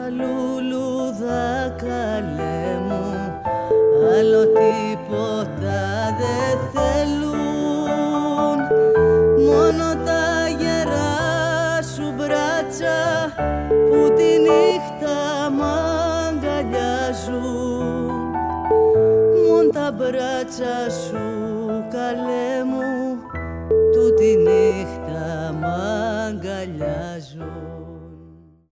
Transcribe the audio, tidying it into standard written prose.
λουλούδα καλέ μου, άλλο τίποτα δεν θέλουν, μόνο τα γερά σου μπράτσα που τη νύχτα μ' αγκαλιάζουν. Μον τα μπράτσα σου καλέ μου, του τη νύχτα μ' αγκαλιάζουν.